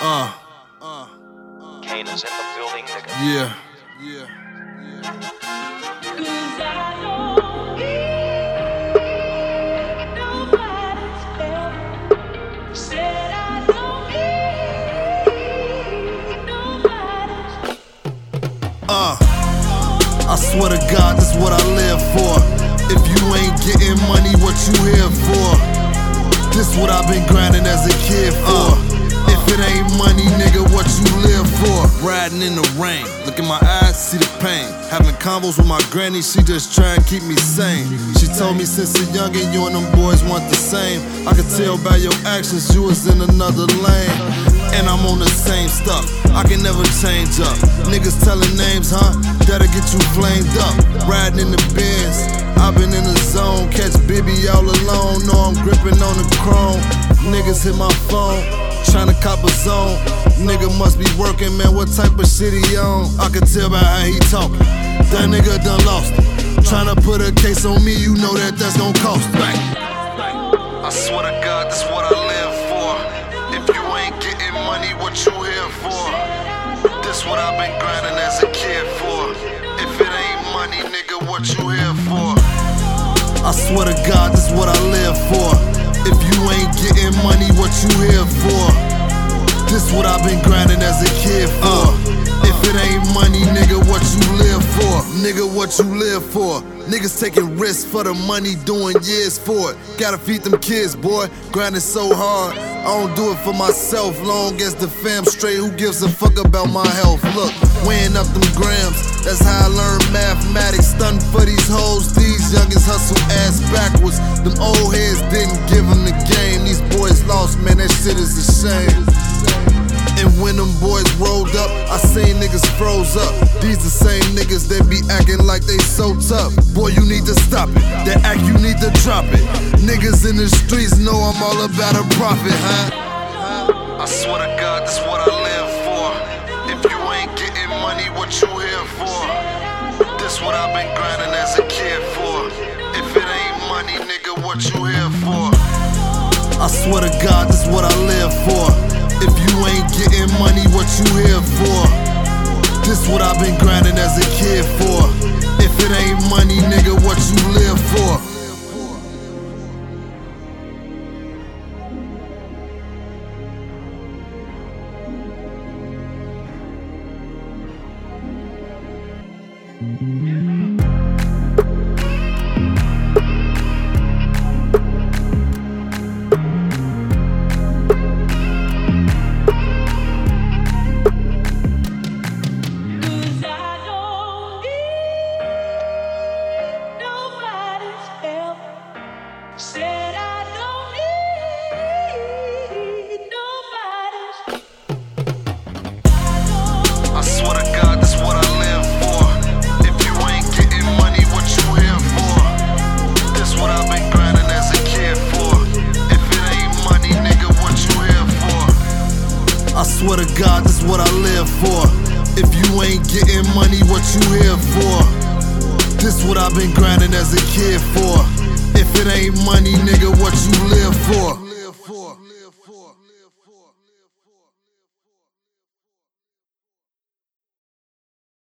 Kane is in the building, nigga. Yeah. I swear to God, this what I live for. If you ain't getting money, what you here for? This what I've been grinding as a kid for. If it ain't money, nigga, what you live for? Riding in the rain, look in my eyes, see the pain. Having convos with my granny, she just trying to keep me sane. She told me since a youngin', you and them boys want the same. I could tell by your actions, you was in another lane. And I'm on the same stuff, I can never change up. Niggas telling names, huh? That'll get you flamed up. Riding in the Benz, I've been in the zone. Catch Bibby all alone, know I'm gripping on the chrome. Niggas hit my phone, tryna cop a zone. Nigga must be working, man, what type of shit he on? I can tell by how he talking, that nigga done lost it. Tryna put a case on me, you know that that's gon' cost it. I swear to God, this what I live for. If you ain't getting money, what you here for? This what I've been grinding as a kid for. If it ain't money, nigga, what you here for? I swear to God, this what I live for. If you ain't getting money, what you here for? This what I've been grinding as a kid for. If it ain't money, nigga, what you live for? Nigga, what you live for? Niggas taking risks for the money, doing years for it. Gotta feed them kids, boy, grinding so hard. I don't do it for myself, long as the fam straight. Who gives a fuck about my health? Look, weighing up them grams, that's how I learned mathematics. Stunting for these hoes, these youngins hustle ass backwards. Them old heads didn't give them the game. These boys lost, man, that shit is a shame. And when them boys rolled up, I seen niggas froze up. These the same niggas that be acting like they so tough. Boy, you need to stop it. That act, you need to drop it. Niggas in the streets know I'm all about a profit, huh? I swear to God, this what I live for. If you ain't getting money, what you here for? This what I've been grinding as a kid for. If it ain't money, nigga, what you here for? I swear to God, this what I live for. If you ain't getting money, what you here for? This what I've been grinding as a kid for. If it ain't money, nigga, what you live for? Said I don't need nobody's. I swear to God, this what I live for. If you ain't getting money, what you here for? This what I've been grinding as a kid for. If it ain't money, nigga, what you here for? I swear to God, this what I live for. If you ain't getting money, what you here for? This what I've been grinding as a kid for. If it ain't money, nigga, what you live for?